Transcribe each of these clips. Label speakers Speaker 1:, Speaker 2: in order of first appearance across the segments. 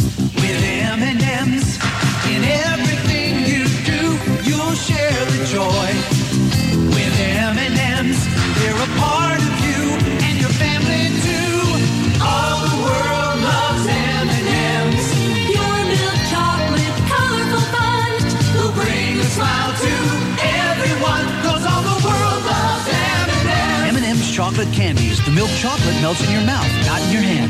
Speaker 1: With M&M's in everything you do, you'll share the joy. With M&M's, they're a part of you and your family too. All the world loves M&M's.
Speaker 2: Pure milk chocolate, colorful fun
Speaker 1: Will bring a smile to everyone, 'cause all the world loves M&M's.
Speaker 3: M&M's chocolate candies. The milk chocolate melts in your mouth, not in your hand.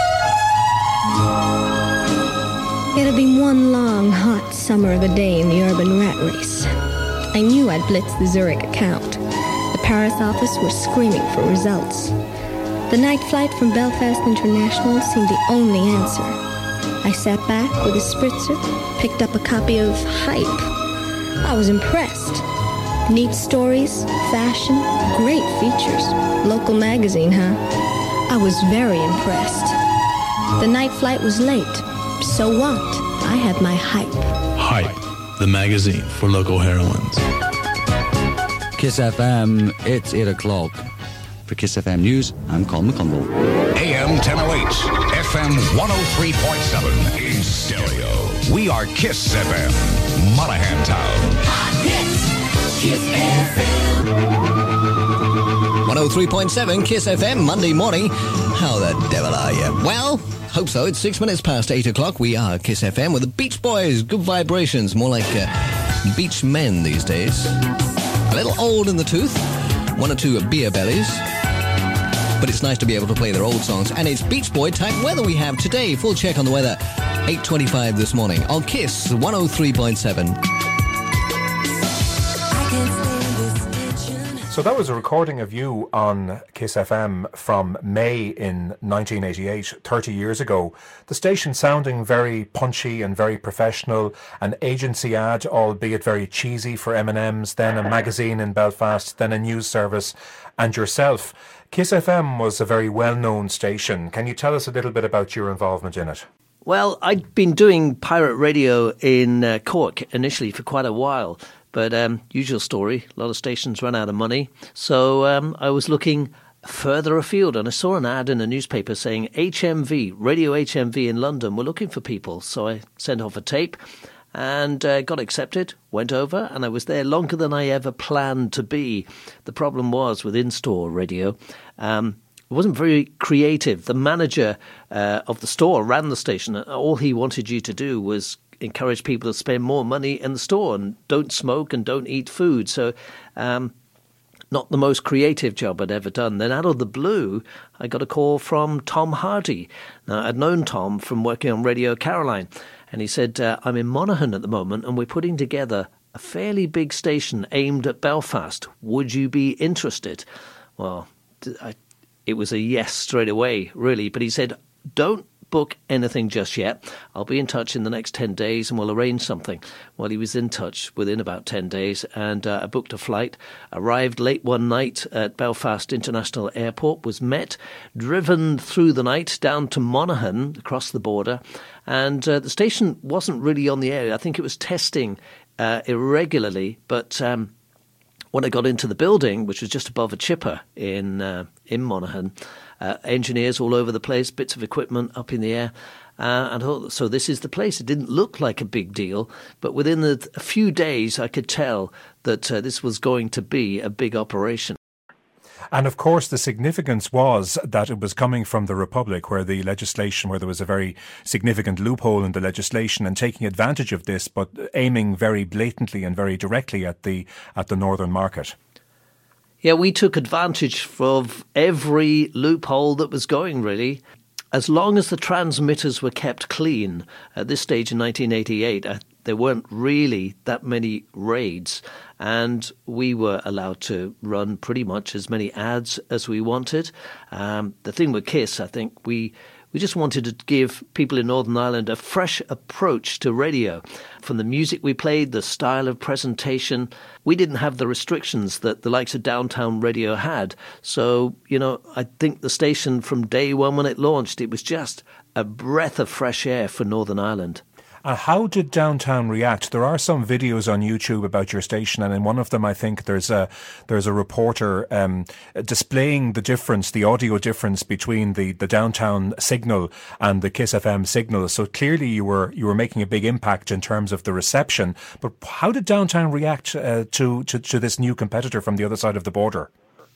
Speaker 4: It had been one long, hot summer of a day in the urban rat race. I knew I'd blitzed the Zurich account. The Paris office was screaming for results. The night flight from Belfast International seemed the only answer. I sat back with a spritzer, picked up a copy of Hype. I was impressed. Neat stories, fashion, great features. Local magazine, huh? I was very impressed. The night flight was late. So what? I had my Hype.
Speaker 5: Hype, the magazine for local heroines.
Speaker 6: Kiss FM, it's 8 o'clock. For Kiss FM News, I'm Colin McConville.
Speaker 7: AM 1008, FM 103.7 in stereo. We are Kiss FM, Monaghan Town.
Speaker 1: Hot hits, Kiss FM.
Speaker 8: 103.7 Kiss FM, Monday morning. How the devil are you? Well, hope so. It's 6 minutes past 8 o'clock. We are Kiss FM with the Beach Boys. Good vibrations. More like beach men these days. A little old in the tooth. One or two beer bellies. But it's nice to be able to play their old songs. And it's Beach Boy type weather we have today. Full check on the weather. 8:25 this morning on Kiss 103.7.
Speaker 9: So that was a recording of you on Kiss FM from May in 1988, 30 years ago. The station sounding very punchy and very professional, an agency ad, albeit very cheesy, for M&M's, then a magazine in Belfast, then a news service, and yourself. Kiss FM was a very well-known station. Can you tell us a little bit about your involvement in it?
Speaker 10: Well, I'd been doing pirate radio in Cork initially for quite a while. But usual story, a lot of stations run out of money. So I was looking further afield and I saw an ad in a newspaper saying HMV, Radio HMV in London, were looking for people. So I sent off a tape and got accepted, went over, and I was there longer than I ever planned to be. The problem was with in-store radio, it wasn't very creative. The manager of the store ran the station. All he wanted you to do was encourage people to spend more money in the store and don't smoke and don't eat food. So not the most creative job I'd ever done. Then out of the blue, I got a call from Tom Hardy. Now, I'd known Tom from working on Radio Caroline, and he said, I'm in Monaghan at the moment and we're putting together a fairly big station aimed at Belfast. Would you be interested? Well, it was a yes straight away, really. But he said, don't book anything just yet. I'll be in touch in the next 10 days and we'll arrange something. Well, he was in touch within about 10 days and I booked a flight, arrived late one night at Belfast International Airport, was met, driven through the night down to Monaghan, across the border, and the station wasn't really on the air. I think it was testing irregularly, but when I got into the building, which was just above a chipper in Monaghan, engineers all over the place, bits of equipment up in the air. And I thought, so this is the place. It didn't look like a big deal, but within a few days I could tell that this was going to be a big operation.
Speaker 9: And of course, the significance was that it was coming from the Republic, where the legislation, where there was a very significant loophole in the legislation, and taking advantage of this, but aiming very blatantly and very directly at the northern market.
Speaker 10: Yeah, we took advantage of every loophole that was going, really. As long as the transmitters were kept clean, at this stage in 1988, there weren't really that many raids, and we were allowed to run pretty much as many ads as we wanted. The thing with KISS, I think, we just wanted to give people in Northern Ireland a fresh approach to radio. From the music we played, the style of presentation, we didn't have the restrictions that the likes of Downtown Radio had. So, I think the station from day one when it launched, it was just a breath of fresh air for Northern Ireland.
Speaker 9: How did downtown react? There are some videos on YouTube about your station, and in one of them, I think there's a reporter displaying the difference, the audio difference between the downtown signal and the Kiss FM signal. So clearly, you were making a big impact in terms of the reception. But how did downtown react to this new competitor from the other side of the border?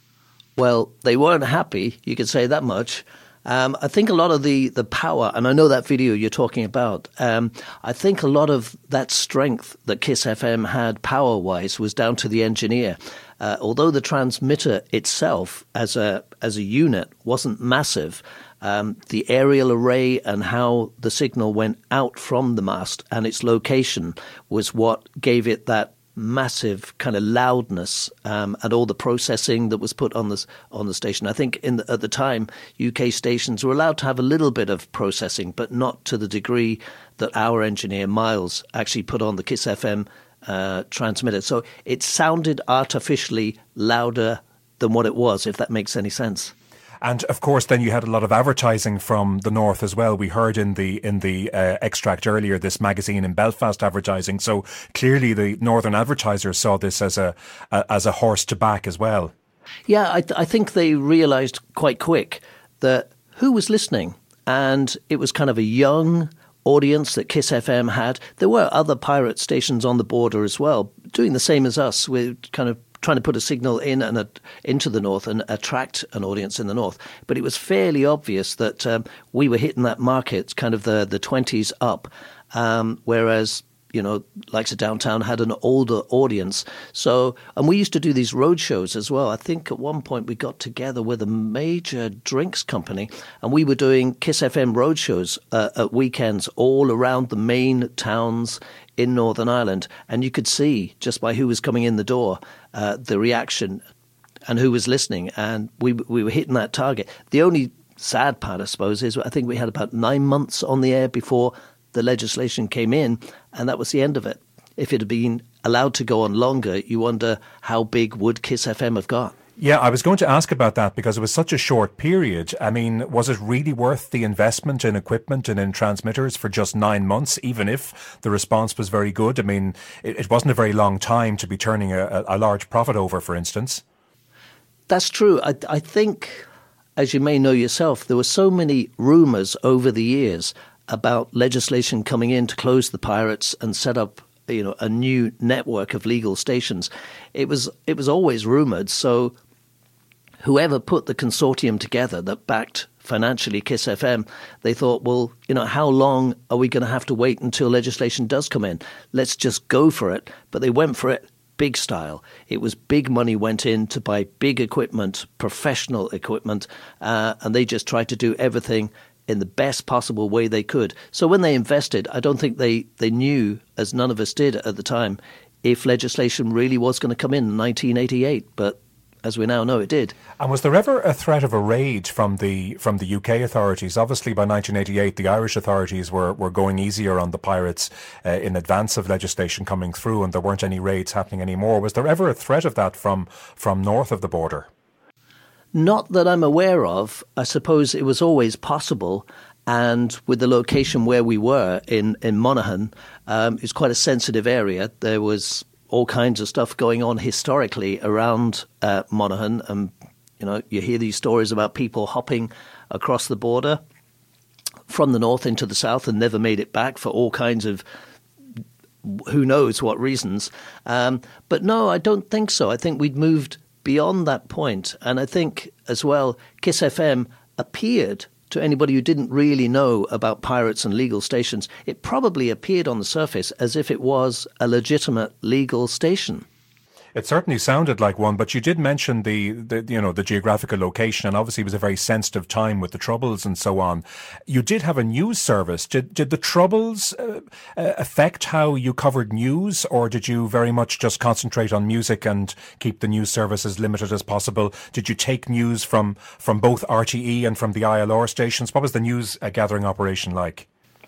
Speaker 10: Well, they weren't happy. You could say that much. I think a lot of the power, and I know that video you're talking about, I think a lot of that strength that Kiss FM had power-wise was down to the engineer. Although the transmitter itself as a unit wasn't massive, the aerial array and how the signal went out from the mast and its location was what gave it that massive kind of loudness, and all the processing that was put on the station. I think at the time, UK stations were allowed to have a little bit of processing, but not to the degree that our engineer Miles actually put on the Kiss FM transmitter. So it sounded artificially louder than what it was, if that makes any sense.
Speaker 9: And of course, then you had a lot of advertising from the north as well. We heard in the extract earlier this magazine in Belfast advertising. So clearly, the northern advertisers saw this as a horse to back as well.
Speaker 10: Yeah, I think they realised quite quick that who was listening, and it was kind of a young audience that Kiss FM had. There were other pirate stations on the border as well, doing the same as us. We're kind of trying to put a signal in and into the north and attract an audience in the north. But it was fairly obvious that we were hitting that market, kind of the 20s up, whereas, likes of downtown had an older audience. So, and we used to do these road shows as well. I think at one point we got together with a major drinks company, and we were doing Kiss FM road shows at weekends all around the main towns in Northern Ireland. And you could see just by who was coming in the door, the reaction and who was listening. And we were hitting that target. The only sad part, I suppose, is I think we had about 9 months on the air before the legislation came in, and that was the end of it. If it had been allowed to go on longer, you wonder how big would Kiss FM have got?
Speaker 9: Yeah, I was going to ask about that because it was such a short period. I mean, was it really worth the investment in equipment and in transmitters for just 9 months, even if the response was very good? I mean, it wasn't a very long time to be turning a large profit over, for instance.
Speaker 10: That's true. I think, as you may know yourself, there were so many rumours over the years about legislation coming in to close the pirates and set up a new network of legal stations. It was always rumoured. So whoever put the consortium together that backed financially Kiss FM, they thought, well, how long are we going to have to wait until legislation does come in? Let's just go for it. But they went for it big style. It was big money went in to buy big equipment, professional equipment, and they just tried to do everything in the best possible way they could. So when they invested, I don't think they knew, as none of us did at the time, if legislation really was going to come in 1988. But as we now know, it did.
Speaker 9: And was there ever a threat of a raid from the UK authorities? Obviously, by 1988, the Irish authorities were going easier on the pirates in advance of legislation coming through, and there weren't any raids happening anymore. Was there ever a threat of that from north of the border?
Speaker 10: Not that I'm aware of. I suppose it was always possible. And with the location where we were in Monaghan, it's quite a sensitive area. There was all kinds of stuff going on historically around Monaghan. And, you hear these stories about people hopping across the border from the north into the south and never made it back for all kinds of who knows what reasons. But no, I don't think so. I think we'd moved beyond that point. And I think as well, Kiss FM appeared to anybody who didn't really know about pirates and legal stations, it probably appeared on the surface as if it was a legitimate legal station.
Speaker 9: It certainly sounded like one, but you did mention the geographical location, and obviously it was a very sensitive time with the Troubles and so on. You did have a news service. Did the Troubles affect how you covered news, or did you very much just concentrate on music and keep the news service as limited as possible? Did you take news from both RTE and from the ILR stations? What was the news gathering operation like?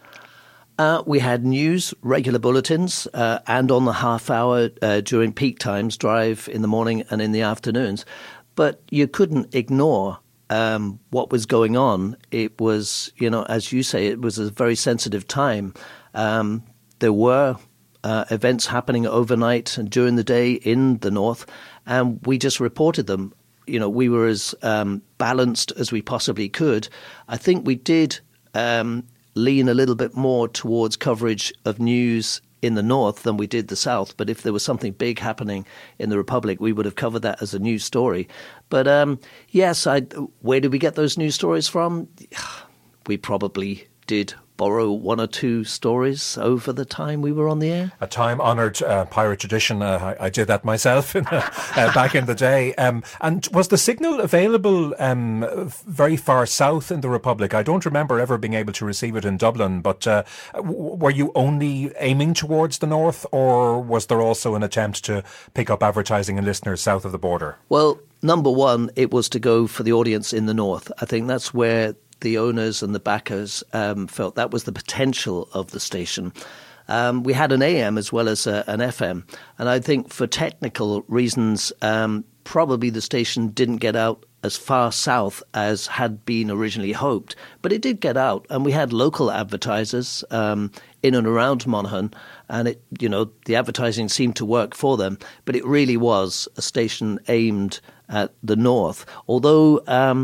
Speaker 10: We had news, regular bulletins, and on the half hour during peak times, drive in the morning and in the afternoons. But you couldn't ignore what was going on. It was, as you say, it was a very sensitive time. There were events happening overnight and during the day in the north, and we just reported them. You know, we were as balanced as we possibly could. I think we did lean a little bit more towards coverage of news in the north than we did the south. But if there was something big happening in the Republic, we would have covered that as a news story. But yes, where did we get those news stories from? We probably did borrow one or two stories over the time we were on the air.
Speaker 9: A time-honoured pirate tradition. I did that myself back in the day. And was the signal available very far south in the Republic? I don't remember ever being able to receive it in Dublin, but were you only aiming towards the north, or was there also an attempt to pick up advertising and listeners south of the border?
Speaker 10: Well, number one, it was to go for the audience in the north. I think that's where the owners and the backers felt that was the potential of the station. We had an AM as well as an FM, and I think for technical reasons, probably the station didn't get out as far south as had been originally hoped, but it did get out, and we had local advertisers in and around Monaghan, and it, you know, the advertising seemed to work for them, but it really was a station aimed at the north, although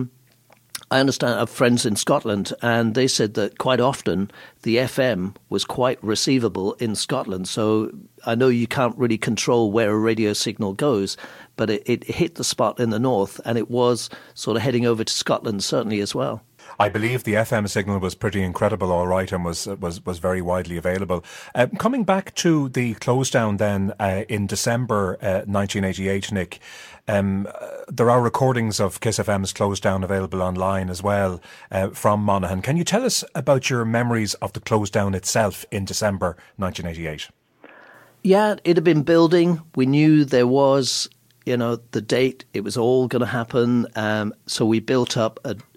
Speaker 10: I understand I have friends in Scotland, and they said that quite often the FM was quite receivable in Scotland. So I know you can't really control where a radio signal goes, but it hit the spot in the north, and it was sort of heading over to Scotland certainly as well.
Speaker 9: I believe the FM signal was pretty incredible, all right, and was very widely available. Coming back to the close down then in December 1988, Nick, there are recordings of Kiss FM's close down available online as well from Monaghan. Can you tell us about your memories of the close down itself in December 1988?
Speaker 10: Yeah, it had been building. We knew there was, you know, the date. It was all going to happen. So we built up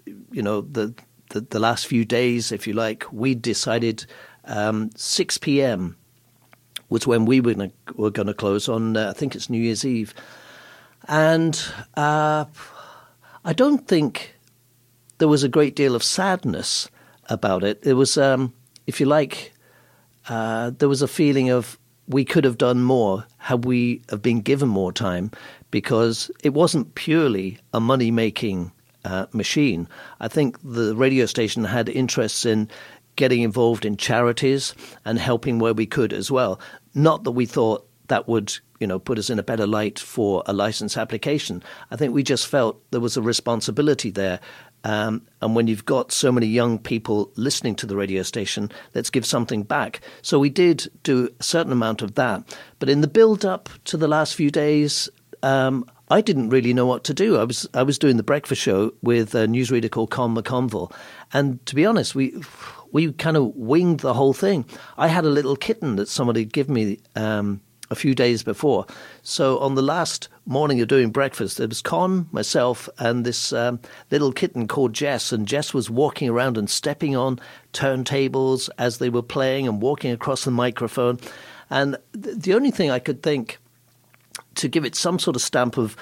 Speaker 10: the last few days, if you like. We decided 6 p.m. was when we were going to close on, I think it's New Year's Eve. And I don't think there was a great deal of sadness about it. It was, if you like, there was a feeling of we could have done more had we have been given more time, because it wasn't purely a money-making machine. I think the radio station had interests in getting involved in charities and helping where we could as well. Not that we thought that would, you know, put us in a better light for a license application. I think we just felt there was a responsibility there. And when you've got so many young people listening to the radio station, let's give something back. So we did do a certain amount of that. But in the build-up to the last few days, I didn't really know what to do. I was doing the breakfast show with a newsreader called Con McConville. And to be honest, we kind of winged the whole thing. I had a little kitten that somebody had given me a few days before. So on the last morning of doing breakfast, there was Con, myself, and this little kitten called Jess. And Jess was walking around and stepping on turntables as they were playing and walking across the microphone. And the only thing I could think to give it some sort of stamp of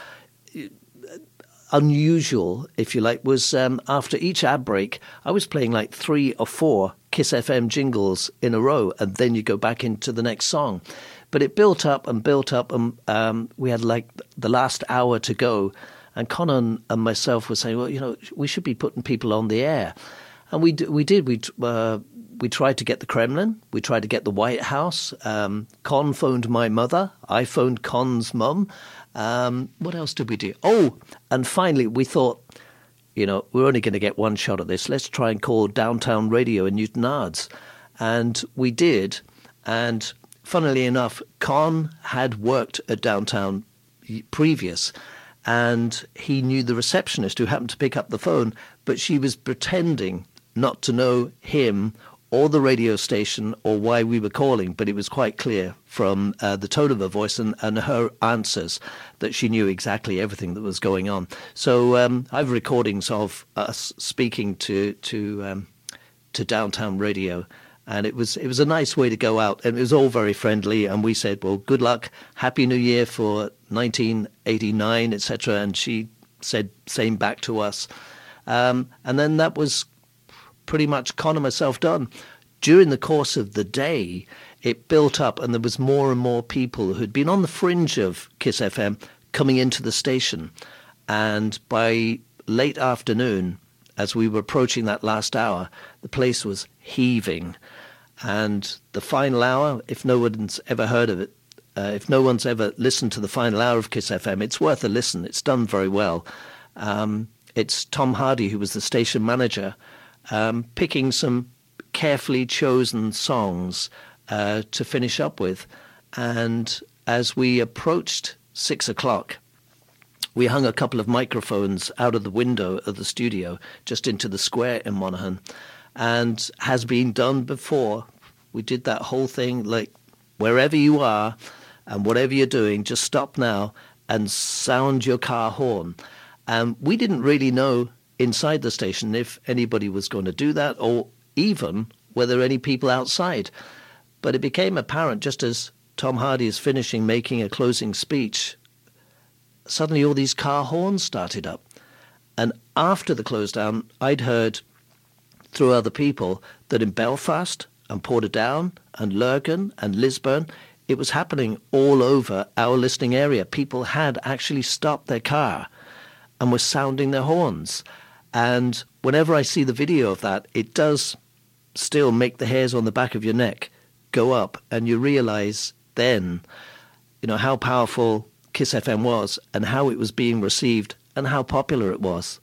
Speaker 10: unusual, if you like, was after each ad break, I was playing like 3 or 4 Kiss FM jingles in a row, and then you go back into the next song. But it built up, and we had like the last hour to go, and Conan and myself were saying, well, you know, we should be putting people on the air. And we did. We tried to get the Kremlin. We tried to get the White House. Con phoned my mother. I phoned Con's mum. What else did we do? Oh, and finally we thought, you know, we're only going to get one shot at this. Let's try and call Downtown Radio in Newton Ards. And we did. And funnily enough, Con had worked at Downtown previous, and he knew the receptionist who happened to pick up the phone, but she was pretending not to know him or the radio station or why we were calling, but it was quite clear from the tone of her voice and her answers that she knew exactly everything that was going on. So I have recordings of us speaking to Downtown Radio, and it was a nice way to go out, and it was all very friendly, and we said, well, good luck, Happy New Year for 1989, etc., and she said same back to us. And then that was pretty much Con and myself done. during the course of the day, it built up, and there was more and more people who'd been on the fringe of Kiss FM coming into the station. And by late afternoon, as we were approaching that last hour, the place was heaving. And the final hour, if no one's ever heard of it, if no one's ever listened to the final hour of Kiss FM, it's worth a listen. It's done very well. It's Tom Hardy, who was the station manager, picking some carefully chosen songs to finish up with. And as we approached 6 o'clock, we hung a couple of microphones out of the window of the studio just into the square in Monaghan, and has been done before. We did that whole thing, like, wherever you are and whatever you're doing, just stop now and sound your car horn. We didn't really know inside the station if anybody was going to do that, or even whether any people outside. But it became apparent just as Tom Hardy is finishing making a closing speech, suddenly all these car horns started up. And after the close down, I'd heard through other people that in Belfast and Portadown and Lurgan and Lisburn, it was happening all over our listening area. People had actually stopped their car and were sounding their horns. And whenever I see the video of that, it does still make the hairs on the back of your neck go up, and you realize then, how powerful Kiss FM was and how it was being received and how popular it was.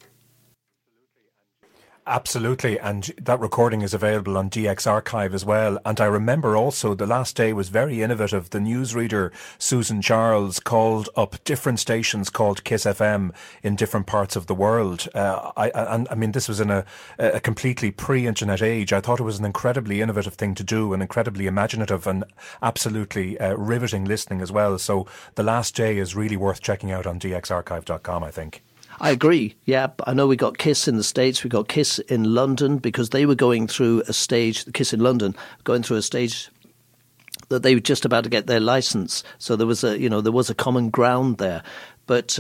Speaker 9: Absolutely, and that recording is available on DX Archive as well. And I remember also the last day was very innovative. The newsreader Susan Charles called up different stations called Kiss FM in different parts of the world. I mean, this was in a completely pre-internet age. I thought it was an incredibly innovative thing to do, and incredibly imaginative, and absolutely riveting listening as well. So the last day is really worth checking out on dxarchive.com, I think.
Speaker 10: I agree. Yeah, I know we got Kiss in the States, we got Kiss in London, because they were going through a stage, Kiss in London, going through a stage that they were just about to get their license. So there was a common ground there. But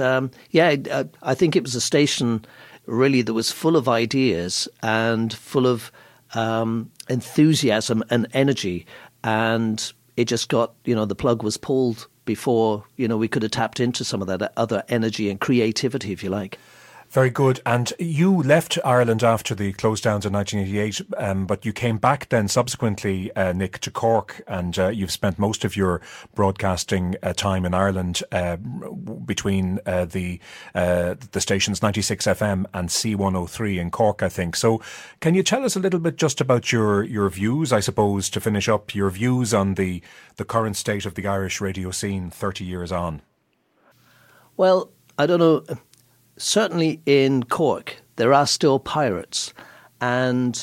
Speaker 10: I think it was a station really that was full of ideas and full of enthusiasm and energy. And it just got, the plug was pulled before, we could have tapped into some of that other energy and creativity, if you like.
Speaker 9: Very good. And you left Ireland after the close downs in 1988, but you came back then subsequently, Nick, to Cork, and you've spent most of your broadcasting time in Ireland between the stations 96 FM and C103 in Cork, I think. So can you tell us a little bit just about your views, I suppose, to finish up, your views on the current state of the Irish radio scene 30 years on?
Speaker 10: Well, I don't know. Certainly in Cork, there are still pirates, and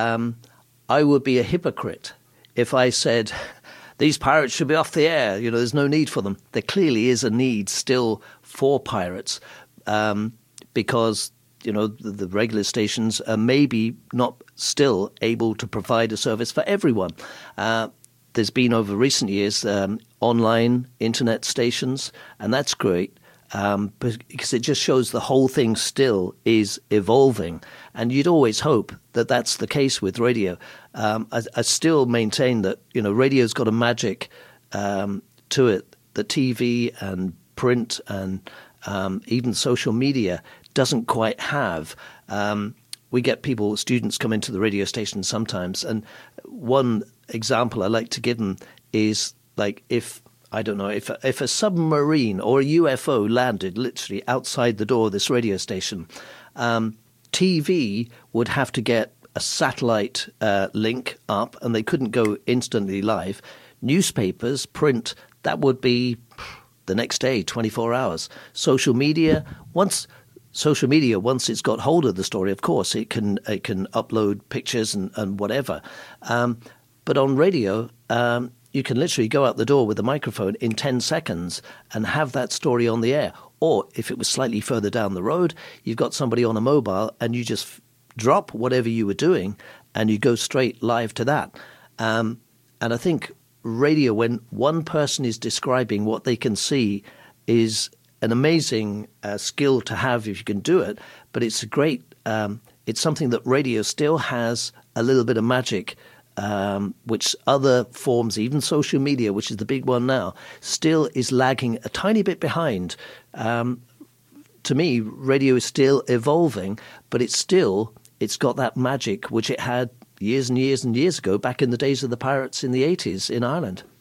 Speaker 10: I would be a hypocrite if I said these pirates should be off the air. There's no need for them. There clearly is a need still for pirates, because the regular stations are maybe not still able to provide a service for everyone. There's been over recent years online internet stations, and that's great. Because it just shows the whole thing still is evolving. And you'd always hope that that's the case with radio. I still maintain that, radio's got a magic to it that TV and print and even social media doesn't quite have. We get students come into the radio station sometimes. And one example I like to give them is like if a submarine or a UFO landed literally outside the door of this radio station, TV would have to get a satellite link up, and they couldn't go instantly live. Newspapers, print, that would be the next day, 24 hours. Social media, once it's got hold of the story, of course, it can upload pictures and whatever. But on radio, you can literally go out the door with a microphone in 10 seconds and have that story on the air. Or if it was slightly further down the road, you've got somebody on a mobile and you just drop whatever you were doing and you go straight live to that. And I think radio, when one person is describing what they can see, is an amazing skill to have if you can do it. But it's a great, it's something that radio still has a little bit of magic which other forms, even social media, which is the big one now, still is lagging a tiny bit behind. To me, radio is still evolving, but it's got that magic which it had years and years and years ago, back in the days of the pirates in the 80s in Ireland.